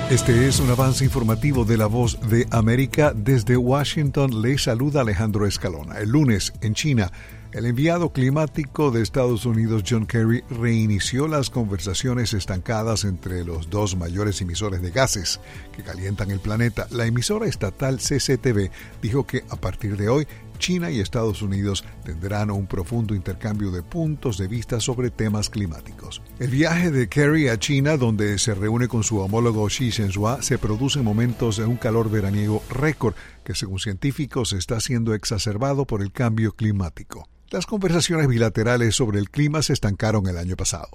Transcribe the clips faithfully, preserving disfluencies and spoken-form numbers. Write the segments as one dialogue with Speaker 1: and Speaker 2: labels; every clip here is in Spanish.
Speaker 1: Este es un avance informativo de La Voz de América. Desde Washington le saluda Alejandro Escalona. El lunes, en China, el enviado climático de Estados Unidos, John Kerry, reinició las conversaciones estancadas entre los dos mayores emisores de gases que calientan el planeta. La emisora estatal C C T V dijo que a partir de hoy, China y Estados Unidos tendrán un profundo intercambio de puntos de vista sobre temas climáticos. El viaje de Kerry a China, donde se reúne con su homólogo Xi Jinping, se produce en momentos de un calor veraniego récord que, según científicos, está siendo exacerbado por el cambio climático. Las conversaciones bilaterales sobre el clima se estancaron el año pasado.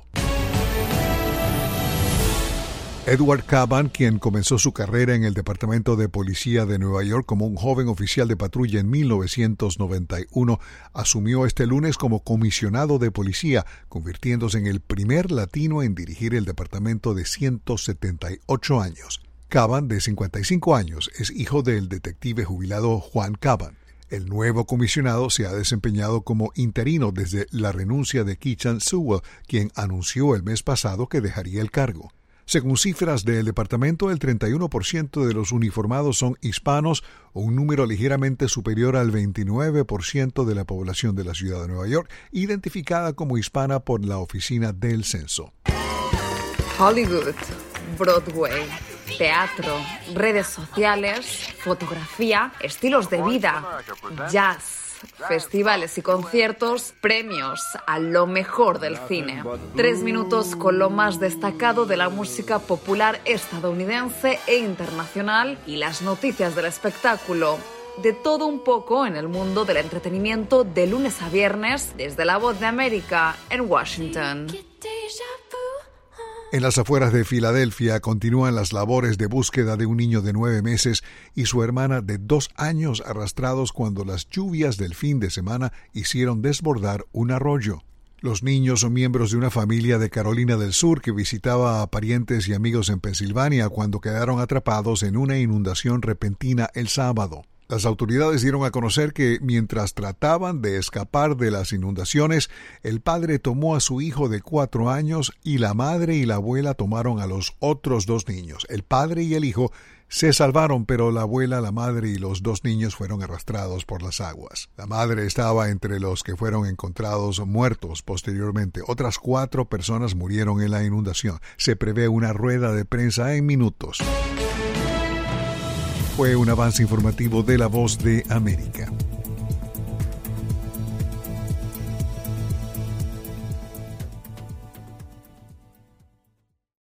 Speaker 1: Edward Caban, quien comenzó su carrera en el Departamento de Policía de Nueva York como un joven oficial de patrulla en mil novecientos noventa y uno, asumió este lunes como comisionado de policía, convirtiéndose en el primer latino en dirigir el departamento de ciento setenta y ocho años. Caban, de cincuenta y cinco años, es hijo del detective jubilado Juan Caban. El nuevo comisionado se ha desempeñado como interino desde la renuncia de Keechant Sewell, quien anunció el mes pasado que dejaría el cargo. Según cifras del departamento, el treinta y uno por ciento de los uniformados son hispanos, un número ligeramente superior al veintinueve por ciento de la población de la ciudad de Nueva York, identificada como hispana por la Oficina del Censo.
Speaker 2: Hollywood, Broadway, teatro, redes sociales, fotografía, estilos de vida, jazz, festivales y conciertos, premios a lo mejor del cine. Tres minutos con lo más destacado de la música popular estadounidense e internacional y las noticias del espectáculo. De todo un poco en el mundo del entretenimiento de lunes a viernes desde La Voz de América en Washington.
Speaker 1: En las afueras de Filadelfia continúan las labores de búsqueda de un niño de nueve meses y su hermana de dos años arrastrados cuando las lluvias del fin de semana hicieron desbordar un arroyo. Los niños son miembros de una familia de Carolina del Sur que visitaba a parientes y amigos en Pensilvania cuando quedaron atrapados en una inundación repentina el sábado. Las autoridades dieron a conocer que mientras trataban de escapar de las inundaciones, el padre tomó a su hijo de cuatro años y la madre y la abuela tomaron a los otros dos niños. El padre y el hijo se salvaron, pero la abuela, la madre y los dos niños fueron arrastrados por las aguas. La madre estaba entre los que fueron encontrados muertos posteriormente. Otras cuatro personas murieron en la inundación. Se prevé una rueda de prensa en minutos. Fue un avance informativo de La Voz de América.